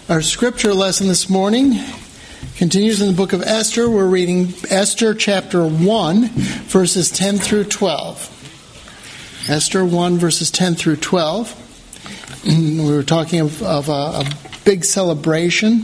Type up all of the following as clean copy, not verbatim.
Our scripture lesson this morning continues in the book of Esther. We're reading Esther chapter 1, verses 10 through 12. Esther 1, verses 10 through 12. We were talking of a big celebration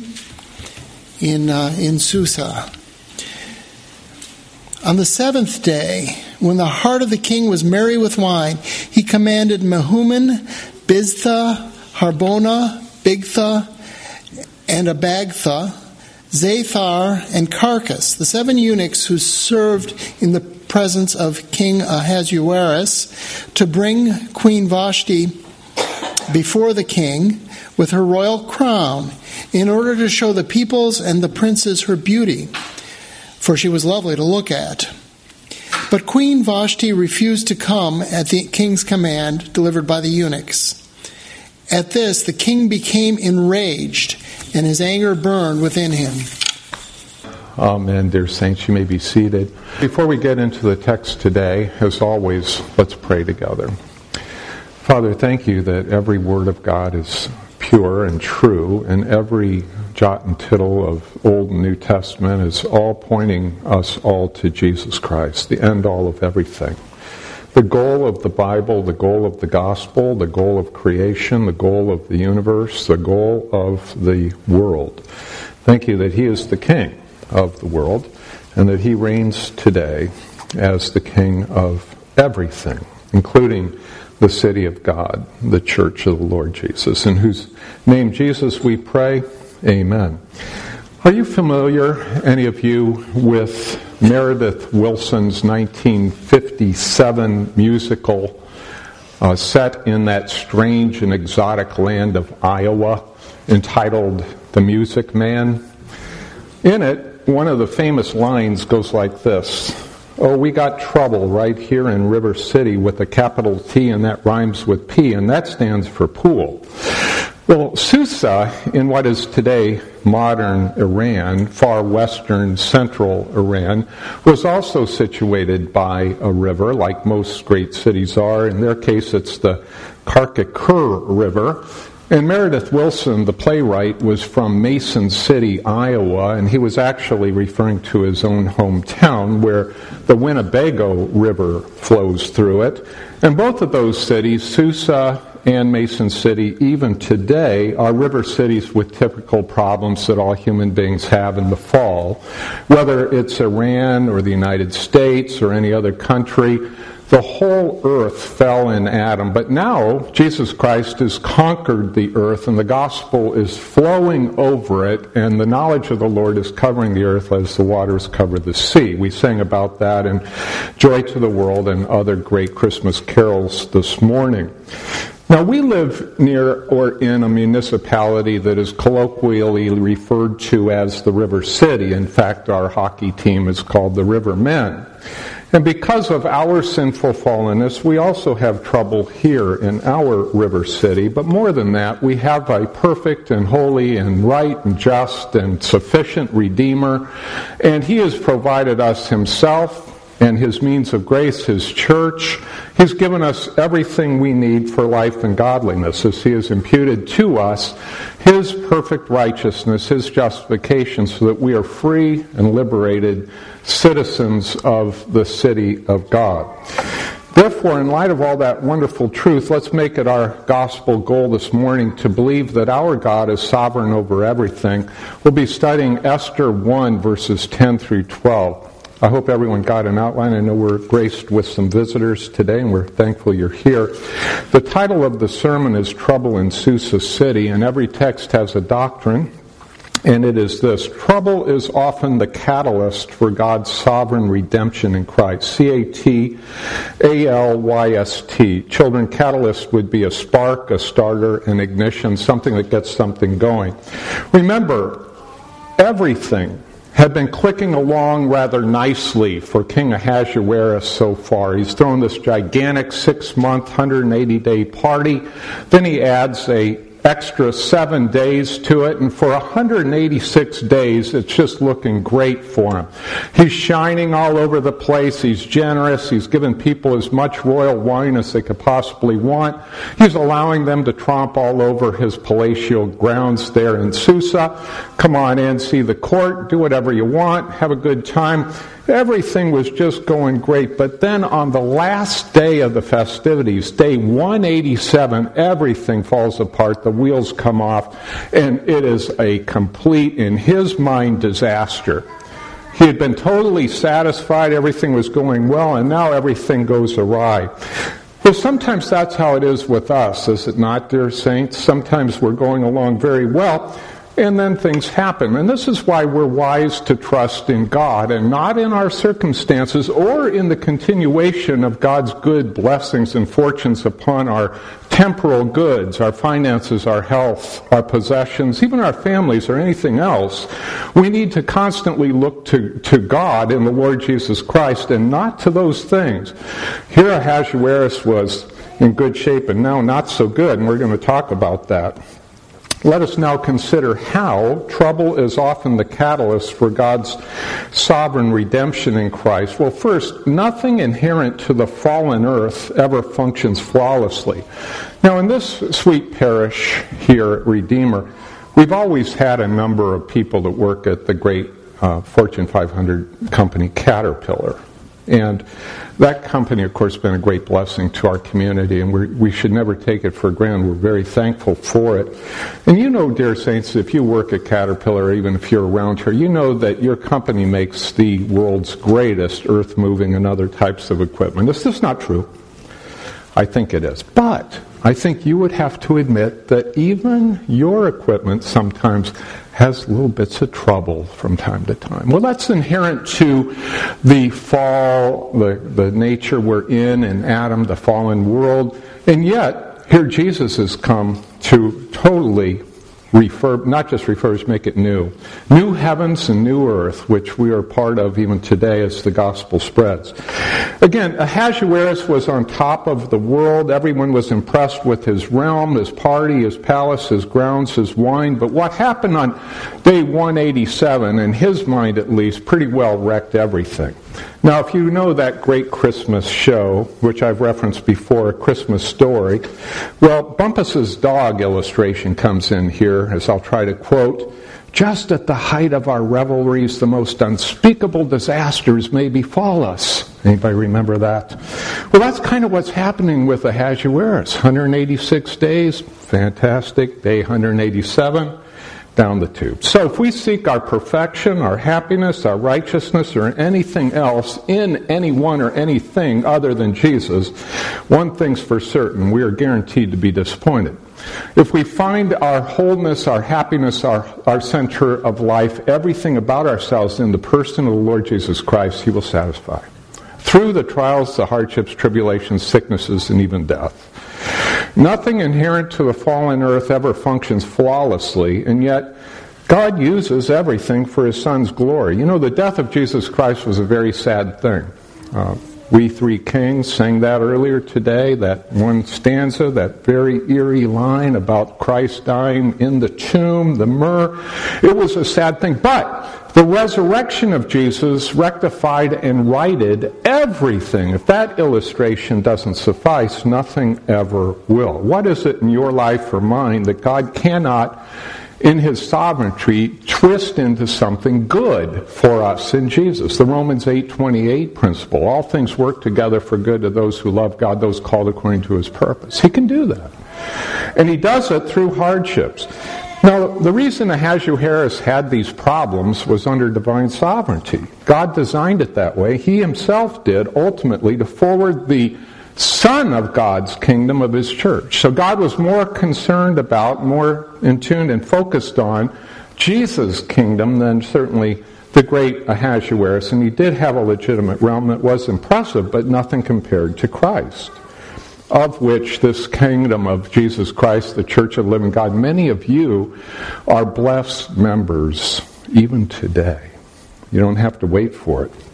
in Susa. On the seventh day, when the heart of the king was merry with wine, he commanded Mehuman, Biztha, Harbona, Bigtha, and Abagtha, Zathar, and Carcas, the 7 eunuchs who served in the presence of King Ahasuerus, to bring Queen Vashti before the king with her royal crown, in order to show the peoples and the princes her beauty, for she was lovely to look at. But Queen Vashti refused to come at the king's command delivered by the eunuchs. At this, the king became enraged, and his anger burned within him. Amen, dear saints. You may be seated. Before we get into the text today, as always, let's pray together. Father, thank you that every word of God is pure and true, and every jot and tittle of Old and New Testament is all pointing us all to Jesus Christ, the end all of everything. The goal of the Bible, the goal of the gospel, the goal of creation, the goal of the universe, the goal of the world. Thank you that He is the King of the world and that He reigns today as the King of everything, including the city of God, the church of the Lord Jesus, in whose name, Jesus, we pray. Amen. Are you familiar, any of you, with Meredith Willson's 1957 musical set in that strange and exotic land of Iowa entitled The Music Man? In it, one of the famous lines goes like this: "Oh, we got trouble right here in River City with a capital T, and that rhymes with P, and that stands for pool." Well, Susa, in what is today modern Iran, far western central Iran, was also situated by a river, like most great cities are. In their case, it's the Karkakur River. And Meredith Willson, the playwright, was from Mason City, Iowa, and he was actually referring to his own hometown, where the Winnebago River flows through it. And both of those cities, Susa and Mason City, even today, are river cities with typical problems that all human beings have in the fall. Whether it's Iran or the United States or any other country, the whole earth fell in Adam. But now, Jesus Christ has conquered the earth, and the gospel is flowing over it, and the knowledge of the Lord is covering the earth as the waters cover the sea. We sang about that in Joy to the World and other great Christmas carols this morning. Now, we live near or in a municipality that is colloquially referred to as the River City. In fact, our hockey team is called the River Men. And because of our sinful fallenness, we also have trouble here in our River City. But more than that, we have a perfect and holy and right and just and sufficient Redeemer. And He has provided us Himself and His means of grace, His church. He's given us everything we need for life and godliness, as He has imputed to us His perfect righteousness, His justification, so that we are free and liberated citizens of the city of God. Therefore, in light of all that wonderful truth, let's make it our gospel goal this morning to believe that our God is sovereign over everything. We'll be studying Esther 1, verses 10 through 12. I hope everyone got an outline. I know we're graced with some visitors today, and we're thankful you're here. The title of the sermon is Trouble in Susa City, and every text has a doctrine, and it is this: trouble is often the catalyst for God's sovereign redemption in Christ. C-A-T-A-L-Y-S-T. Children, catalyst would be a spark, a starter, an ignition, something that gets something going. Remember, everything had been clicking along rather nicely for King Ahasuerus so far. He's thrown this gigantic 6-month, 180-day party. Then he adds a extra 7 days to it, and for 186 days it's just looking great for him. He's shining all over the place. He's generous. He's giving people as much royal wine as they could possibly want. He's allowing them to tromp all over his palatial grounds there in Susa. Come on in, see the court, do whatever you want, have a good time. Everything was just going great. But then on the last day of the festivities, day 187, everything falls apart. The wheels come off. And it is a complete, in his mind, disaster. He had been totally satisfied. Everything was going well. And now everything goes awry. Well, sometimes that's how it is with us, is it not, dear saints? Sometimes we're going along very well, and then things happen. And this is why we're wise to trust in God and not in our circumstances or in the continuation of God's good blessings and fortunes upon our temporal goods, our finances, our health, our possessions, even our families or anything else. We need to constantly look to God in the Lord Jesus Christ and not to those things. Here Ahasuerus was in good shape and now not so good, and we're going to talk about that. Let us now consider how trouble is often the catalyst for God's sovereign redemption in Christ. Well, first, nothing inherent to the fallen earth ever functions flawlessly. Now, in this sweet parish here at Redeemer, we've always had a number of people that work at the great Fortune 500 company Caterpillar. And that company, of course, has been a great blessing to our community, and we should never take it for granted. We're very thankful for it. And you know, dear saints, if you work at Caterpillar, even if you're around here, you know that your company makes the world's greatest earth-moving and other types of equipment. This is not true. I think it is. But I think you would have to admit that even your equipment sometimes has little bits of trouble from time to time. Well, that's inherent to the fall, the nature we're in Adam, the fallen world. And yet, here Jesus has come to totally not just refurbish, make it new. New heavens and new earth, which we are part of even today as the gospel spreads. Again, Ahasuerus was on top of the world. Everyone was impressed with his realm, his party, his palace, his grounds, his wine. But what happened on day 187, in his mind at least, pretty well wrecked everything. Now, if you know that great Christmas show, which I've referenced before, A Christmas Story, well, Bumpus's dog illustration comes in here, as I'll try to quote, "Just at the height of our revelries, the most unspeakable disasters may befall us." Anybody remember that? Well, that's kind of what's happening with Ahasuerus. 186 days, fantastic. Day 187. Down the tube. So if we seek our perfection, our happiness, our righteousness, or anything else in anyone or anything other than Jesus, one thing's for certain, we are guaranteed to be disappointed. If we find our wholeness, our happiness, our center of life, everything about ourselves in the person of the Lord Jesus Christ, He will satisfy. Through the trials, the hardships, tribulations, sicknesses, and even death. Nothing inherent to the fallen earth ever functions flawlessly, and yet God uses everything for His Son's glory. You know, the death of Jesus Christ was a very sad thing. We Three Kings sang that earlier today, that one stanza, that very eerie line about Christ dying in the tomb, the myrrh. It was a sad thing, but the resurrection of Jesus rectified and righted everything. If that illustration doesn't suffice, nothing ever will. What is it in your life or mine that God cannot, in His sovereignty, twist into something good for us in Jesus? The Romans 8:28 principle. All things work together for good to those who love God, those called according to His purpose. He can do that. And He does it through hardships. Now, the reason Ahasuerus had these problems was under divine sovereignty. God designed it that way. He Himself did, ultimately, to forward the Son of God's kingdom of His church. So God was more concerned about, more in tune and focused on Jesus' kingdom than certainly the great Ahasuerus. And he did have a legitimate realm that was impressive, but nothing compared to Christ, of which this kingdom of Jesus Christ, the Church of the Living God, many of you are blessed members even today. You don't have to wait for it.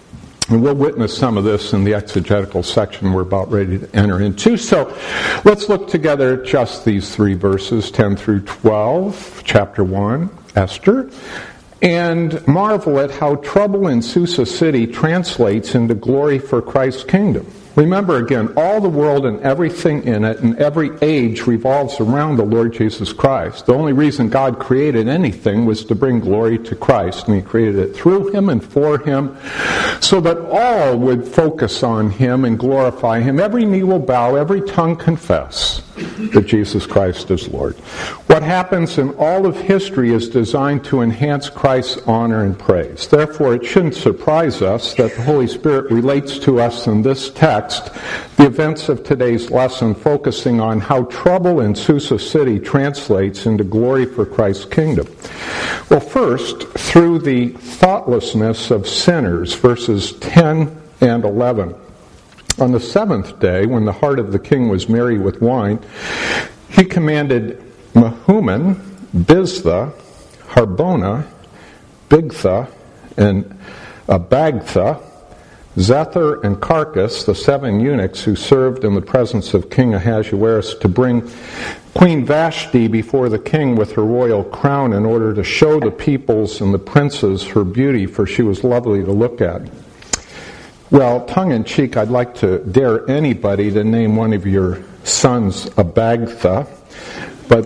And we'll witness some of this in the exegetical section we're about ready to enter into. So let's look together at just these 3 verses, 10 through 12, chapter 1, Esther, and marvel at how trouble in Susa city translates into glory for Christ's kingdom. Remember again, all the world and everything in it and every age revolves around the Lord Jesus Christ. The only reason God created anything was to bring glory to Christ, and He created it through Him and for Him, so that all would focus on Him and glorify Him. Every knee will bow, every tongue confess that Jesus Christ is Lord. What happens in all of history is designed to enhance Christ's honor and praise. Therefore, it shouldn't surprise us that the Holy Spirit relates to us in this text the events of today's lesson, focusing on how trouble in Susa city translates into glory for Christ's kingdom. Well, first, through the thoughtlessness of sinners, verses 10 and 11. On the 7th day, when the heart of the king was merry with wine, he commanded Mehuman, Biztha, Harbona, Bigtha, and Abagtha, Zethar, and Carcas, the 7 eunuchs who served in the presence of King Ahasuerus, to bring Queen Vashti before the king with her royal crown in order to show the peoples and the princes her beauty, for she was lovely to look at. Well, tongue-in-cheek, I'd like to dare anybody to name one of your sons Abagtha, but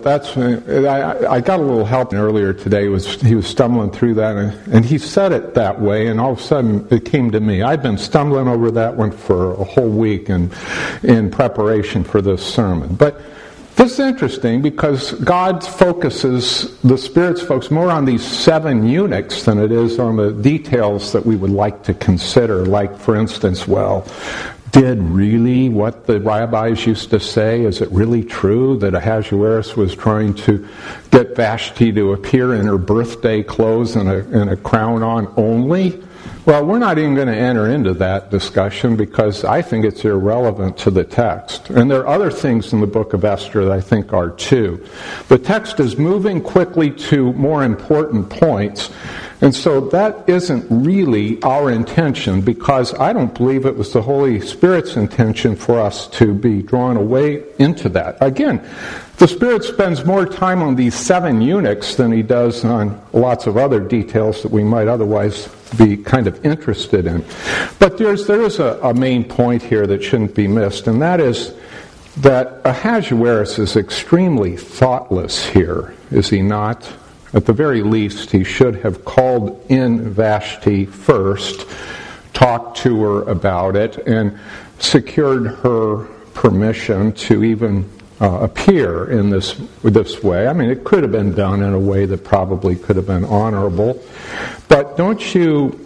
I got a little help earlier today. He was stumbling through that, and he said it that way, and all of a sudden it came to me. I've been stumbling over that one for a whole week in preparation for this sermon. But this is interesting because God focuses, the Spirit's focus more on these 7 eunuchs than it is on the details that we would like to consider. Like, for instance, did really what the rabbis used to say, is it really true that Ahasuerus was trying to get Vashti to appear in her birthday clothes and a crown on only? Well, we're not even going to enter into that discussion because I think it's irrelevant to the text. And there are other things in the book of Esther that I think are too. The text is moving quickly to more important points. And so that isn't really our intention, because I don't believe it was the Holy Spirit's intention for us to be drawn away into that. Again, the Spirit spends more time on these 7 eunuchs than He does on lots of other details that we might otherwise be kind of interested in. But there is a main point here that shouldn't be missed, and that is that Ahasuerus is extremely thoughtless here, is he not? At the very least, he should have called in Vashti first, talked to her about it, and secured her permission to even appear in this way. I mean, it could have been done in a way that probably could have been honorable. But don't you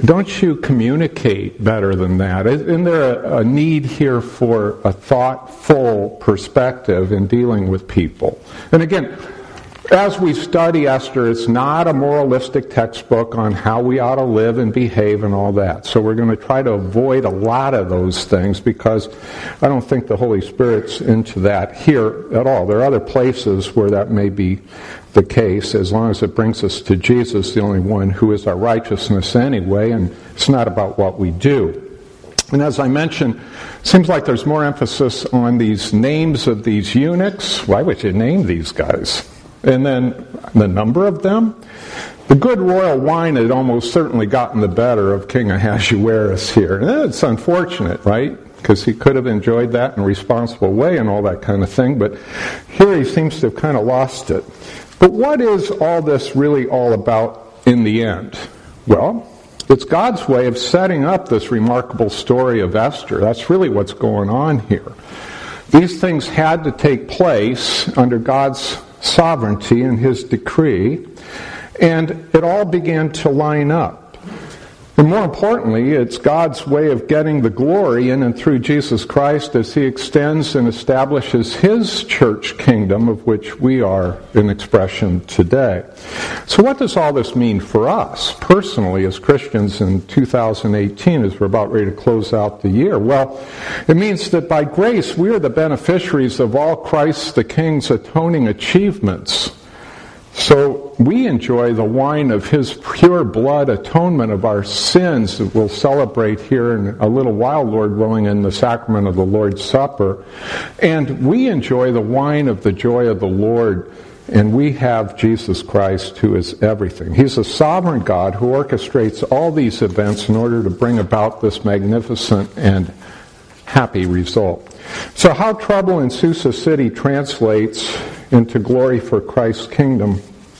communicate better than that? Isn't there a need here for a thoughtful perspective in dealing with people? And again, as we study Esther, it's not a moralistic textbook on how we ought to live and behave and all that. So we're going to try to avoid a lot of those things because I don't think the Holy Spirit's into that here at all. There are other places where that may be the case, as long as it brings us to Jesus, the only one who is our righteousness anyway, and it's not about what we do. And as I mentioned, it seems like there's more emphasis on these names of these eunuchs. Why would you name these guys? And then the number of them. The good royal wine had almost certainly gotten the better of King Ahasuerus here. And it's unfortunate, right? Because he could have enjoyed that in a responsible way and all that kind of thing. But here he seems to have kind of lost it. But what is all this really all about in the end? Well, it's God's way of setting up this remarkable story of Esther. That's really what's going on here. These things had to take place under God's sovereignty and His decree, and it all began to line up. And more importantly, it's God's way of getting the glory in and through Jesus Christ as He extends and establishes His church kingdom, of which we are an expression today. So what does all this mean for us personally as Christians in 2018 as we're about ready to close out the year? Well, it means that by grace we are the beneficiaries of all Christ the King's atoning achievements. So we enjoy the wine of his pure blood atonement of our sins that we'll celebrate here in a little while, Lord willing, in the sacrament of the Lord's Supper. And we enjoy the wine of the joy of the Lord, and we have Jesus Christ, who is everything. He's a sovereign God who orchestrates all these events in order to bring about this magnificent and happy result. So how trouble in Susa City translates into glory for Christ's kingdom.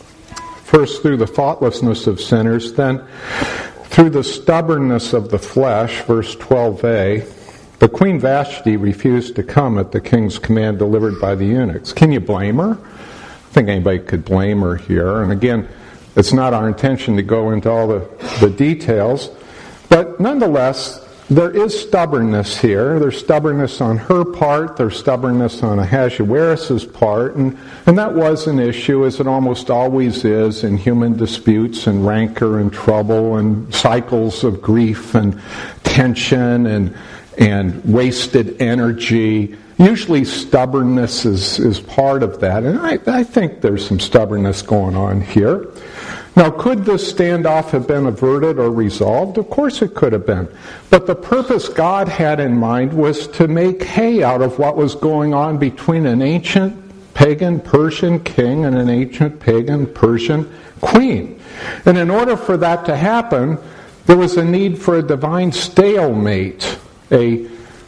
First through the thoughtlessness of sinners, then through the stubbornness of the flesh, verse 12a. But Queen Vashti refused to come at the king's command delivered by the eunuchs. Can you blame her? I think anybody could blame her here. And again, it's not our intention to go into all the details. But nonetheless, there is stubbornness here. There's stubbornness on her part. There's stubbornness on Ahasuerus' part. And that was an issue, as it almost always is in human disputes and rancor and trouble and cycles of grief and tension and wasted energy. Usually stubbornness is part of that. And I think there's some stubbornness going on here. Now, could this standoff have been averted or resolved? Of course it could have been. But the purpose God had in mind was to make hay out of what was going on between an ancient pagan Persian king and an ancient pagan Persian queen. And in order for that to happen, there was a need for a divine stalemate, a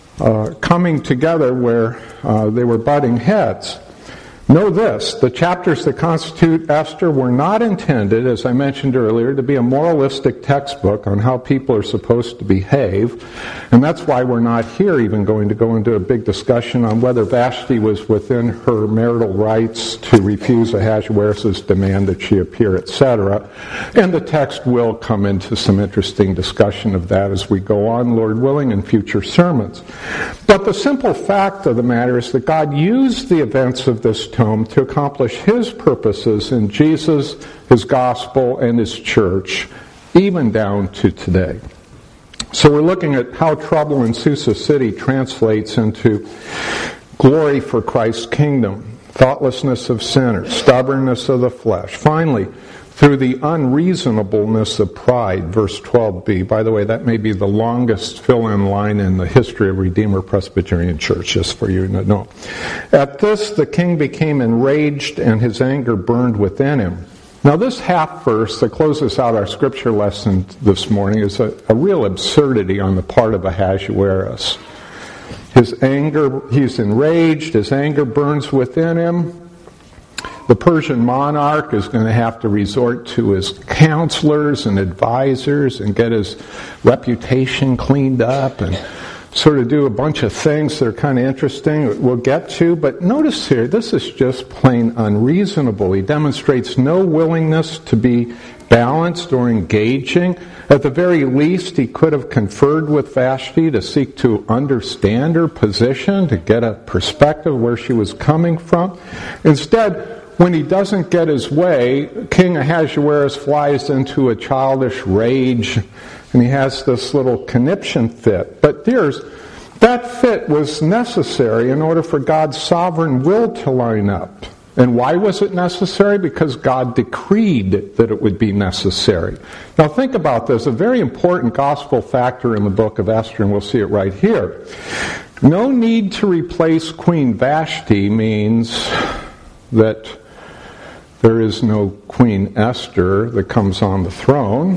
coming together where they were butting heads. Know this, the chapters that constitute Esther were not intended, as I mentioned earlier, to be a moralistic textbook on how people are supposed to behave. And that's why we're not here even going to go into a big discussion on whether Vashti was within her marital rights to refuse Ahasuerus' demand that she appear, etc. And the text will come into some interesting discussion of that as we go on, Lord willing, in future sermons. But the simple fact of the matter is that God used the events of this tome to accomplish his purposes in Jesus, his gospel, and his church, even down to today. So we're looking at how trouble in Susa City translates into glory for Christ's kingdom, thoughtlessness of sinners, stubbornness of the flesh. Finally, through the unreasonableness of pride, verse 12b. By the way, that may be the longest fill-in line in the history of Redeemer Presbyterian Church, just for you to know. At this, the king became enraged, and his anger burned within him. Now, this half verse that closes out our scripture lesson this morning is a real absurdity on the part of Ahasuerus. His anger, he's enraged, his anger burns within him. The Persian monarch is going to have to resort to his counselors and advisors and get his reputation cleaned up and sort of do a bunch of things that are kind of interesting we'll get to. But notice here, this is just plain unreasonable. He demonstrates no willingness to be balanced or engaging. At the very least, he could have conferred with Vashti to seek to understand her position, to get a perspective where she was coming from. Instead, when he doesn't get his way, King Ahasuerus flies into a childish rage, and he has this little conniption fit. But that fit was necessary in order for God's sovereign will to line up. And why was it necessary? Because God decreed that it would be necessary. Now think about this, a very important gospel factor in the book of Esther, and we'll see it right here. No need to replace Queen Vashti means that there is no Queen Esther that comes on the throne.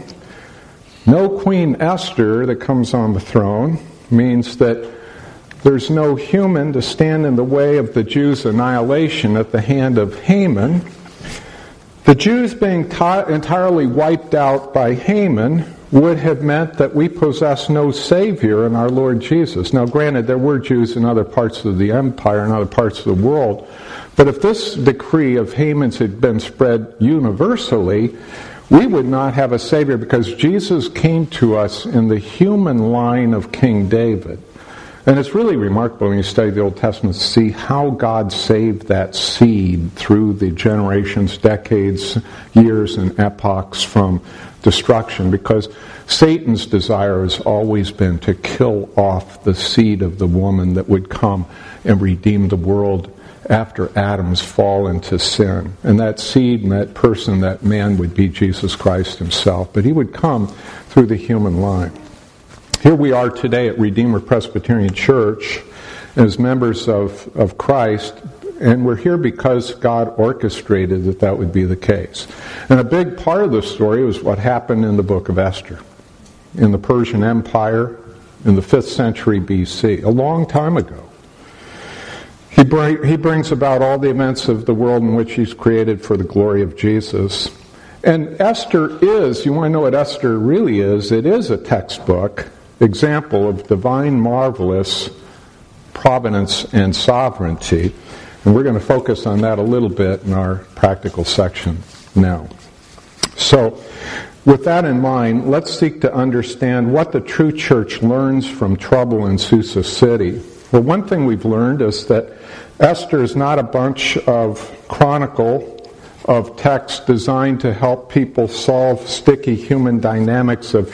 No Queen Esther that comes on the throne means that there's no human to stand in the way of the Jews' annihilation at the hand of Haman. The Jews being entirely wiped out by Haman would have meant that we possess no Savior in our Lord Jesus. Now granted, there were Jews in other parts of the empire and other parts of the world, but if this decree of Haman's had been spread universally, we would not have a Savior, because Jesus came to us in the human line of King David. And it's really remarkable when you study the Old Testament to see how God saved that seed through the generations, decades, years, and epochs from destruction, because Satan's desire has always been to kill off the seed of the woman that would come and redeem the world after Adam's fall into sin. And that seed and that person, that man, would be Jesus Christ himself. But he would come through the human line. Here we are today at Redeemer Presbyterian Church as members of Christ, and we're here because God orchestrated that would be the case. And a big part of the story was what happened in the book of Esther, in the Persian Empire, in the 5th century BC, a long time ago. He brings about all the events of the world in which he's created for the glory of Jesus. And Esther is, you want to know what Esther really is, it is a textbook example of divine, marvelous providence and sovereignty. And we're going to focus on that a little bit in our practical section now. So, with that in mind, let's seek to understand what the true church learns from trouble in Susa City. Well, one thing we've learned is that Esther is not a bunch of chronicle of text designed to help people solve sticky human dynamics of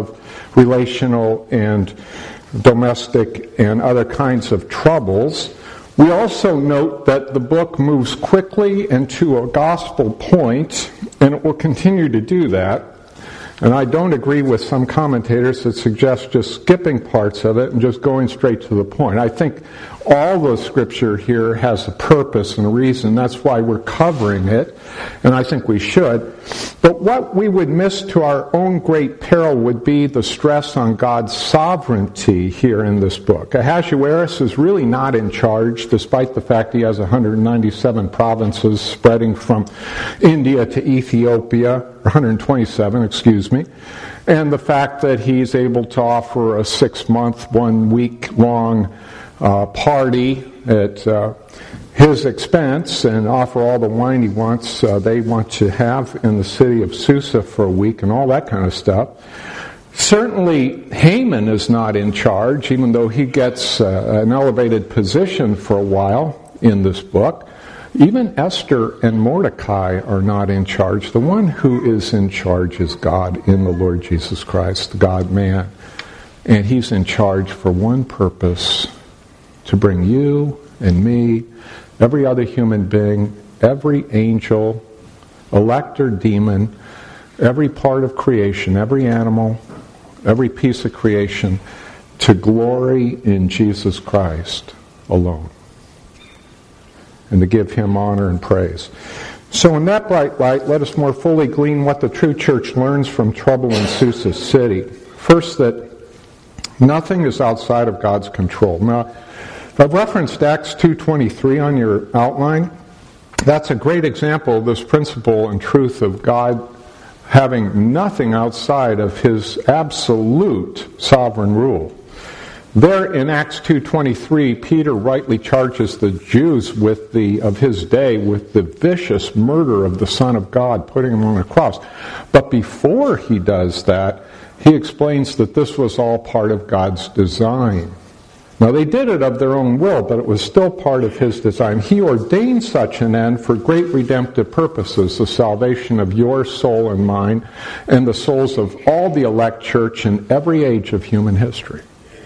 relational and domestic and other kinds of troubles. We also note that the book moves quickly and to a gospel point, and it will continue to do that. And I don't agree with some commentators that suggest just skipping parts of it and just going straight to the point. I think all the scripture here has a purpose and a reason. That's why we're covering it, and I think we should. But what we would miss to our own great peril would be the stress on God's sovereignty here in this book. Ahasuerus is really not in charge, despite the fact he has 197 provinces spreading from India to Ethiopia, 127, excuse me, and the fact that he's able to offer a 6-month, 1-week-long party at his expense and offer all the wine he wants, they want to have in the city of Susa for a week and all that kind of stuff. Certainly Haman is not in charge, even though he gets an elevated position for a while in this book. Even Esther and Mordecai are not in charge. The one who is in charge is God in the Lord Jesus Christ, the God-man. And he's in charge for one purpose: to bring you and me, every other human being, every angel, elect or demon, every part of creation, every animal, every piece of creation, to glory in Jesus Christ alone, and to give him honor and praise. So in that bright light, let us more fully glean what the true church learns from trouble in Susa City. First, that nothing is outside of God's control. Now, I've referenced Acts 2:23 on your outline. That's a great example of this principle and truth of God having nothing outside of his absolute sovereign rule. There in Acts 2:23, Peter rightly charges the Jews of his day with the vicious murder of the Son of God, putting him on a cross. But before he does that, he explains that this was all part of God's design. Now, they did it of their own will, but it was still part of his design. He ordained such an end for great redemptive purposes, the salvation of your soul and mine, and the souls of all the elect church in every age of human history,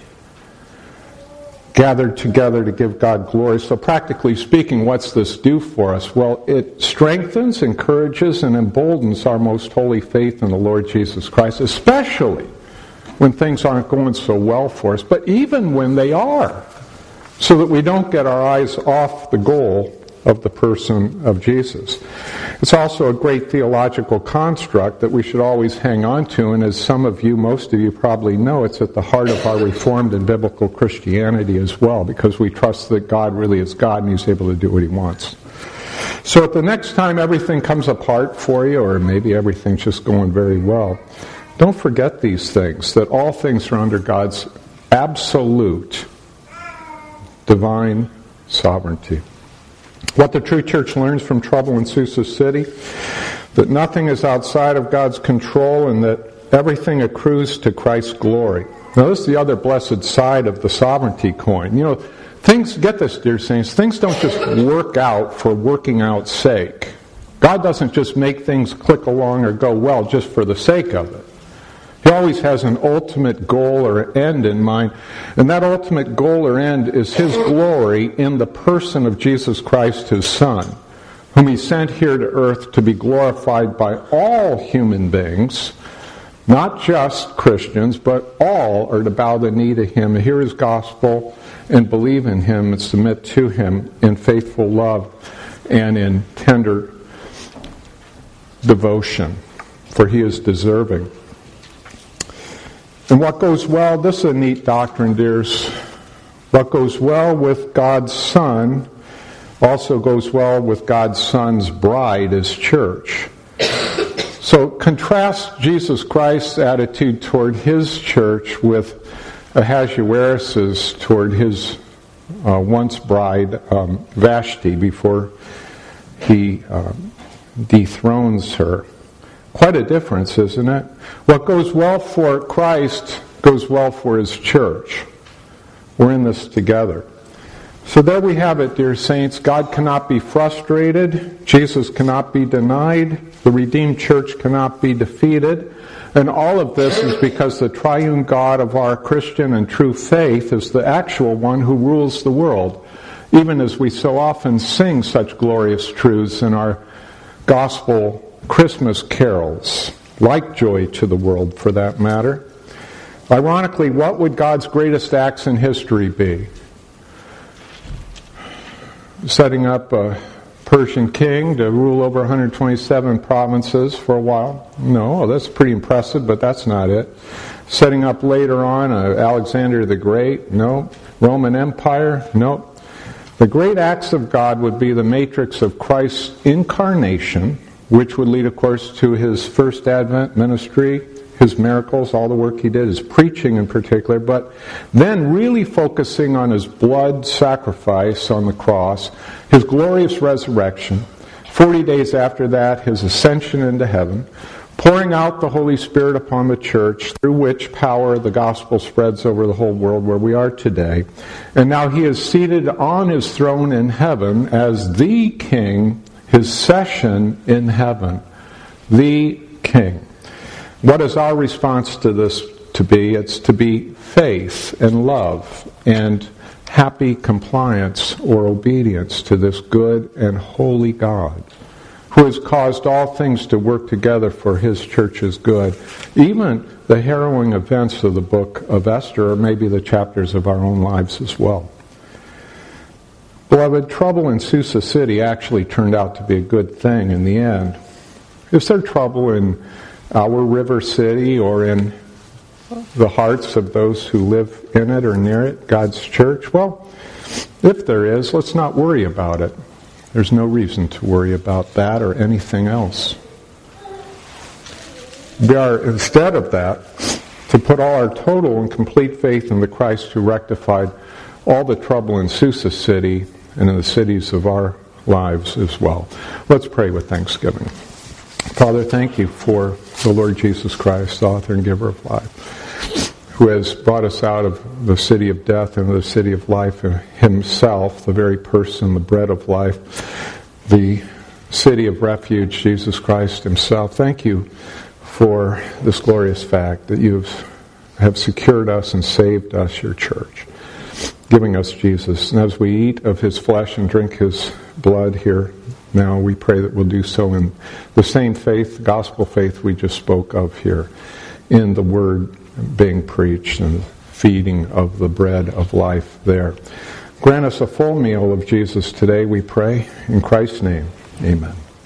gathered together to give God glory. So practically speaking, what's this do for us? Well, it strengthens, encourages, and emboldens our most holy faith in the Lord Jesus Christ, especially when things aren't going so well for us, but even when they are, so that we don't get our eyes off the goal of the person of Jesus. It's also a great theological construct that we should always hang on to, and as some of you, most of you probably know, it's at the heart of our Reformed and biblical Christianity as well, because we trust that God really is God and he's able to do what he wants. So at the next time everything comes apart for you, or maybe everything's just going very well, don't forget these things, that all things are under God's absolute divine sovereignty. What the true church learns from trouble in Susa City, that nothing is outside of God's control and that everything accrues to Christ's glory. Now this is the other blessed side of the sovereignty coin. You know, things, get this, dear saints, things don't just work out for working out's sake. God doesn't just make things click along or go well just for the sake of it. He always has an ultimate goal or end in mind, and that ultimate goal or end is His glory in the person of Jesus Christ, His Son, whom He sent here to earth to be glorified by all human beings, not just Christians, but all are to bow the knee to Him, hear His gospel, and believe in Him and submit to Him in faithful love and in tender devotion, for He is deserving. And what goes well, this is a neat doctrine, dears. What goes well with God's Son also goes well with God's Son's bride, His church. So contrast Jesus Christ's attitude toward His church with Ahasuerus' toward his once bride, Vashti, before he dethrones her. Quite a difference, isn't it? What goes well for Christ goes well for His church. We're in this together. So there we have it, dear saints. God cannot be frustrated. Jesus cannot be denied. The redeemed church cannot be defeated. And all of this is because the triune God of our Christian and true faith is the actual one who rules the world. Even as we so often sing such glorious truths in our gospel Christmas carols, like Joy to the World for that matter. Ironically, what would God's greatest acts in history be? Setting up a Persian king to rule over 127 provinces for a while? No, that's pretty impressive, but that's not it. Setting up later on Alexander the Great? No. Roman Empire? No. The great acts of God would be the matrix of Christ's incarnation, which would lead, of course, to His first advent ministry, His miracles, all the work He did, His preaching in particular, but then really focusing on His blood sacrifice on the cross, His glorious resurrection, 40 days after that, His ascension into heaven, pouring out the Holy Spirit upon the church, through which power the gospel spreads over the whole world where we are today. And now He is seated on His throne in heaven as the King, His session in heaven, the King. What is our response to this to be? It's to be faith and love and happy compliance or obedience to this good and holy God, who has caused all things to work together for His church's good. Even the harrowing events of the book of Esther, or maybe the chapters of our own lives as well. Beloved, trouble in Susa City actually turned out to be a good thing in the end. Is there trouble in our river city or in the hearts of those who live in it or near it, God's church? Well, if there is, let's not worry about it. There's no reason to worry about that or anything else. We are, instead of that, to put all our total and complete faith in the Christ who rectified all the trouble in Susa City and in the cities of our lives as well. Let's pray with thanksgiving. Father, thank You for the Lord Jesus Christ, the author and giver of life, who has brought us out of the city of death into the city of life Himself, the very person, the bread of life, the city of refuge, Jesus Christ Himself. Thank You for this glorious fact that You have secured us and saved us, Your church, giving us Jesus. And as we eat of His flesh and drink His blood here now, we pray that we'll do so in the same faith, gospel faith we just spoke of here, in the Word being preached and feeding of the bread of life there. Grant us a full meal of Jesus today, we pray. In Christ's name, amen.